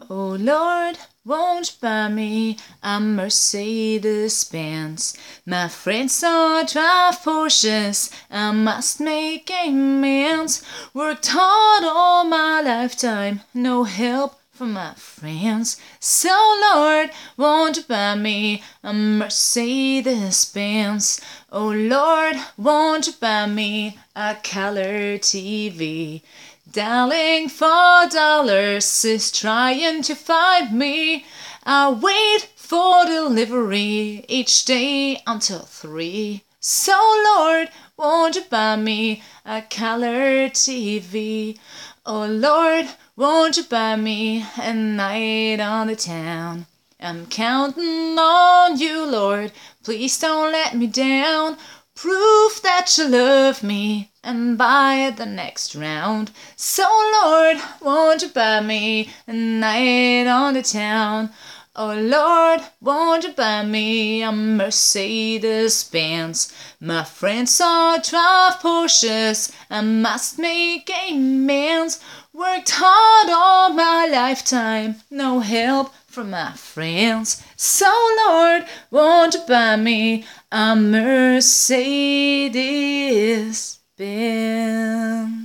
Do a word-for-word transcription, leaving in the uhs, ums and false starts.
Oh Lord, won't you buy me a Mercedes-Benz? My friends all drive Porsches, I must make amends. Worked hard all my lifetime, no help from my friends. So Lord, won't you buy me a Mercedes-Benz? Oh Lord, won't you buy me a color T V? Darling, four dollars is trying to find me. I wait for delivery each day until three. So Lord, won't you buy me a color T V? Oh Lord, won't you buy me a night on the town? I'm counting on you, Lord, please don't let me down. Proof that you love me and buy the next round. So Lord, won't you buy me a night on the town? Oh Lord, won't you buy me a Mercedes-Benz? My friends all drive Porsches, I must make amends. Worked hard all my lifetime, no help from my friends. So Lord, won't you buy me a Mercedes-Benz?